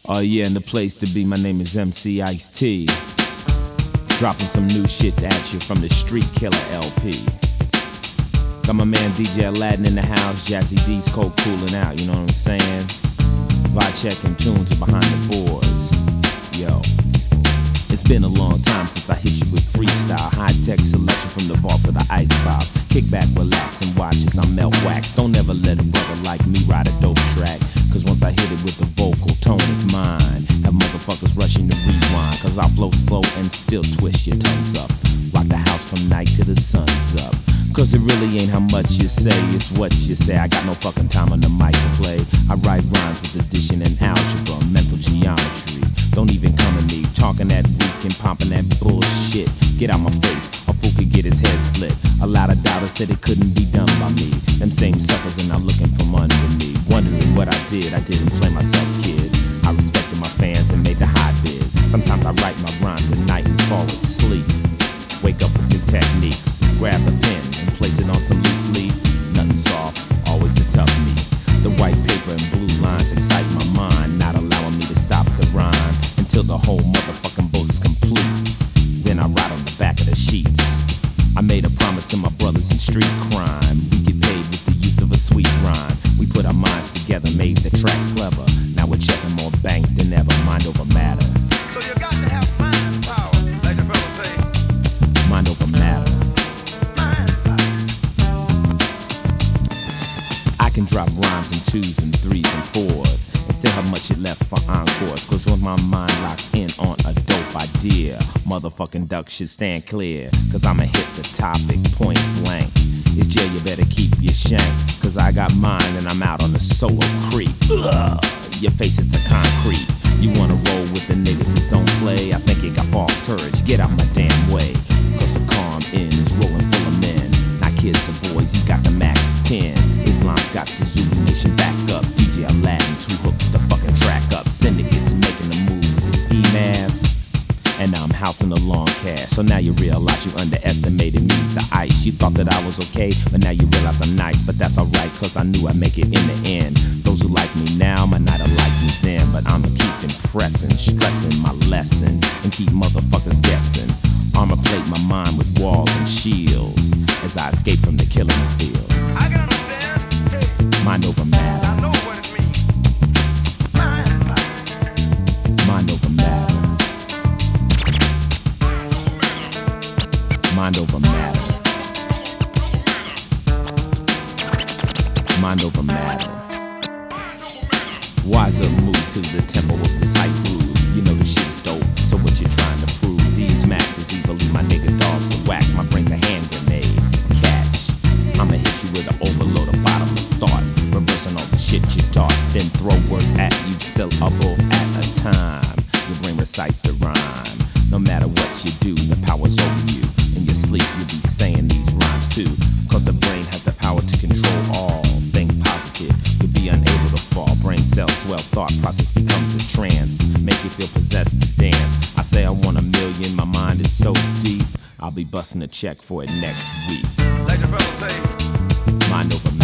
Oh yeah, and the place to be, my name is MC Ice-T. Dropping some new shit at you from the Street Killer LP. Got my man DJ Aladdin in the house, Jazzy D's cold cooling out, you know what I'm saying? Vibe check and tunes are behind the boards. Yo, it's been a long time since I hit you with freestyle, high-tech selection from the vaults of the Ice Files. Kick back, relax, and watch as I melt wax. Don't ever let a brother like me ride a dope track, cause once I hit it with the vocal, tone is mine. Have motherfuckers rushing to rewind, cause I flow slow and still twist your tongues up. Rock the house from night till the sun's up. Cause it really ain't how much you say, it's what you say. I got no fucking time on the mic to play. I write rhymes with addition and algebra, mental geometry. Don't even come at me, talking that weak and pumping that bullshit. Get out my face, a fool could get his head split. A lot of doubters said it couldn't be done by me. Them same suckers are now looking from under me, wondering what I didn't play myself, kid. I respected my fans and made the high bid. Sometimes I write my rhymes at night and fall asleep. Wake up with new techniques, grab a pen and place it on some loose leaf. Nothing soft, always the tough meat. The white paper and blue lines excite my mind, not allowing me to stop the rhyme until the whole motherfucking boat is complete. Then I ride on the back of the sheets. I made a promise to my brothers in street crime. We get paid with the use of a sweet rhyme. We put our minds together, made the tracks clever. Now we're checking more bank than ever, mind over matter. So you got to have mind power, like the fellas say. Mind over matter. I can drop rhymes in 2s and 3s and 4s and still have much left for encores. Cause when my mind locks in on a dope idea, motherfucking duck should stand clear. Cause I'ma hit the topic point blank. It's jail, you better keep your shank. Cause I got mine and I'm out on the solo creep. Ugh, your face is the concrete. You wanna roll with the niggas that don't play? I think you got false courage, get out my damn way. Cause the calm in is rolling full of men. Not kids or boys, he got the Mac 10. Islam's got the Zulu Nation back up. DJ Aladdin to hook the fucking track up. Syndicates making the move with the ski mask. And now I'm housing the long cash. So now you realize you underestimated me, the ice. You thought that I was okay, but now you realize I'm nice. But that's alright, cause I knew I'd make it in the end. Those who like me now might not have liked me then, but I'ma keep impressing, stressing my lesson, and keep motherfuckers guessing. Armor plate my mind with walls and shields as I escape from the killing fields. I can understand. Hey, mind over matter. I know what it means. Mind over matter. Mind over matter. Mind over matter. Wiser move to the tempo of this hype groove. You know the shit is dope, so what you trying to prove? These maxes evil, leave my nigga dogs to whack. My brain's a hand grenade. Catch. I'ma hit you with an overload of bottomless thought, reversing all the shit you taught. Then throw words at you, syllable at a time. Your brain recites the rhyme. No matter what you do, the power's over you. In your sleep, you'll be saying these rhymes too. Cause the brain has the power to control all. Think positive, you'll be unable to fall. Brain cells swell, thought process becomes a trance. Make you feel possessed to dance. I say I want $1 million, my mind is so deep. I'll be busting a check for it next week. Like the fellas say. Mind over